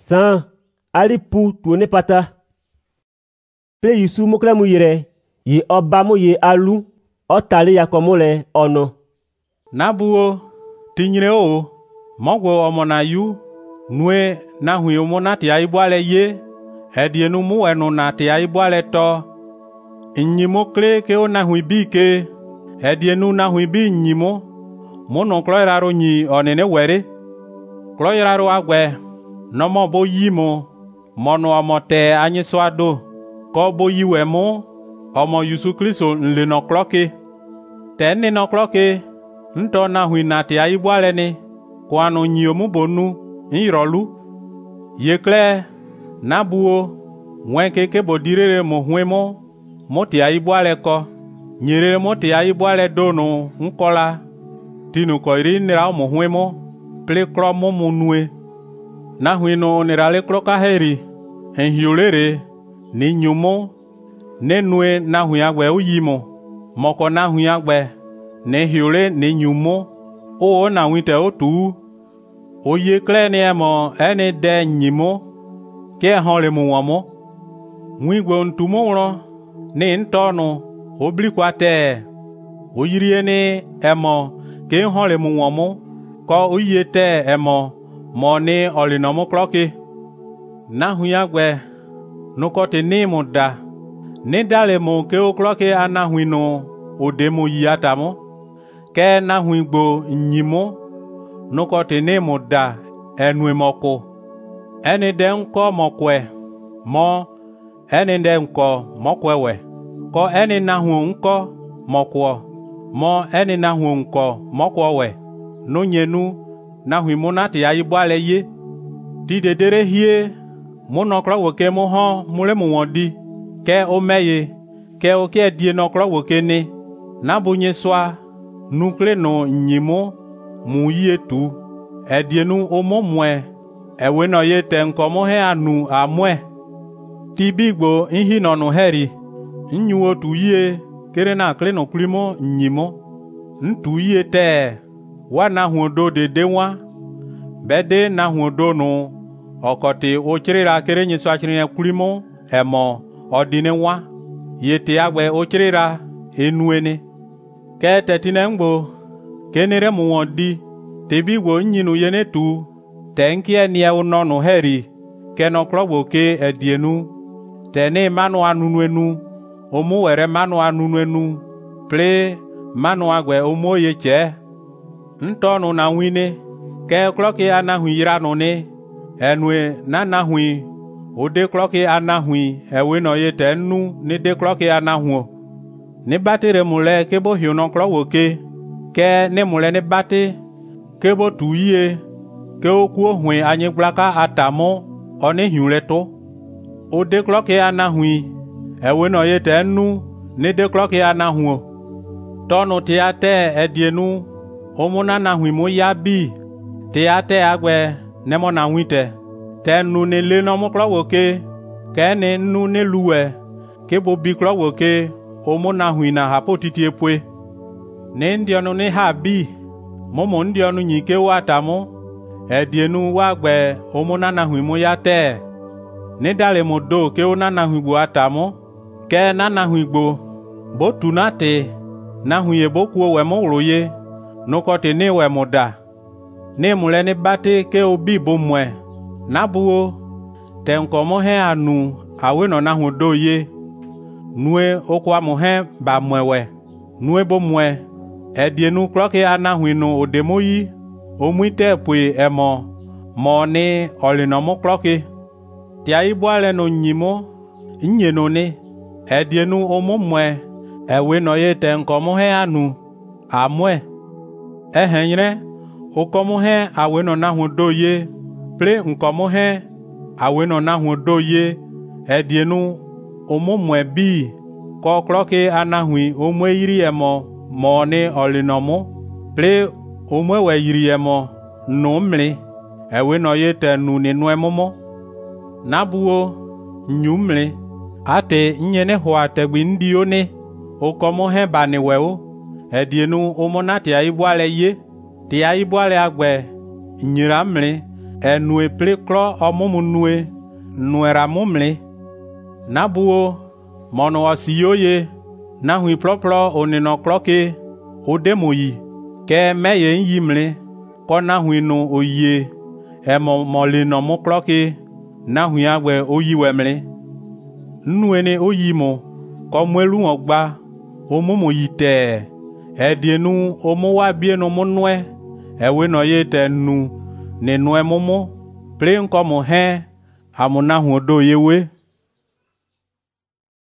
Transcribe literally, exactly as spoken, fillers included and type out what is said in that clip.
San alipu tuone pata. Ple Yusu mokle mu yere yi ọba mu ye alu ọtali yakomole ọnọ. Nabuo tinyere o mogwo ọmọ na yu nue na hui omo na tia ibuale ye edienu mu enu na tia ibuale to nyimo kle ke o na hui bi ke edienu na hui bi nyimo mono kloiraro nyi onene were kloiraro agwe nomo bo yimo mono omote anyi swado ko bo yiwe mo ọmọ Yusu Kristo nle no kloke tenni no kloke nto na hui na tia ibuale ni kwanu nyi omu bonu nrolu yekle nabuo nwenke ke bodirere mo hwemo moti aibuale ko nyere moti aibuale dono nkola tinu ko iri nira mo hwemo ple kro mo munue na hwino nira le kro ka heri enhiolere ni nyumo nenue na hwiagwe uyimo moko na hwiagwe ne hiole ni nyumo o na wite otu oye kle ni emo eni de nyimo ke hon le mu womo nwigwe ntumo wro ni ntonu oblikwate oyirie ni emo ke hon le mu womo ko oyete emo mo ni olinomo kloki na huyagwe nukote ni muda ni dale mo ke o kloki anahuino odemo yiatamo ke na huigbo nyimo nukote ni muda enwe moko eni de nko mokwe mo eni de nko mokwewe ko eni na hu nko mokwo mo eni na hu nko mokwowe no nyenu na hu monati ayibuale ye ti dedere hie mono kro woke mo ho mure mu wodi ke o meye ke o ke die no kro woke ni na bunye swa nukle no nyimo mu yie tu edienu omo mwe ewe no ye te nkomo he anu amwe ti bigbo ihi no no heri nyu otu ye kere na kle no klimo nyimo ntu ye te wa na huodo de dewa bede na huodo no okoti o chirira kere nyi so achire klimo emo odinewa ye te agbe o chirira enuene ke tetine ngbo kenere mu wodi te bigbo nyinu ye ne tu tenkie nie unonu heri keno klogbo ke edienu teni manu anunuenu omu were manu anunuenu ple manu agwe omu yeche ntonu na wine ke kloki anahu yiranu ni enwe na nahui ode kloki anahui ewe no yete nu ni de kloki anahu ni batere mule ke bo hiono klogbo ke ke ni mule ni bate ke bo tuye ke okwu ohwe anyị gblaka atamo oni hiule to o de kloki anahui ewe no yete nu ni de kloki anahu tonu ti ate edienu omuna nahui mo yabi ti ate agwe nemo na wite te nu ni le no mo klowoke ke ni nu ni luwe ke bo bi klowoke omuna hui na hapotiti epwe ni ndionu ni habi momo ndionu nyike watamo edienu wagbe omuna na hui mo yate ni dale mo do ke ona na hui gbo atamo ke na na hui gbo bo tunate na hui e boku we mo roye no kote ni we mo da ni mule ni bate ke obi bo mwe na buo te nkomo he anu awe no na hu do ye nue okwa mo he ba mwewe nue bo mwe edienu kloke ana hui no odemoyi omwite pwe emo mo ni olinomo kloke ti aibuale no nyimo nyeno ni edienu omo mwe ewe no ye te nkomo he anu amwe ehenyre okomo he awe no na hu do ye ple nkomo he awe no na hu do ye edienu omo mwe bi ko kloke anahui omwe yiri emo mo ni olinomo ple omwe we yiri emo no mli ewe no ye te nu ni no emomo nabuo nyumli ate nyene ho ategbi ndi one okomo he bani wewo edienu omonati aibuale ye ti aibuale agbe nyira mli enue ple klo omumu nue nuera mumli nabuo mono wasiyoye na hui ploplo onino kloke odemoyi ke meye yimle ko na hui no oye emo molino mu kloke na hui agwe oyiwemle nuene oyimo ko mwelu ogba omumu yite edienu omu wa bienu munwe ewe no yete nu ne nue mumu ple nko mu he amuna hu do yewe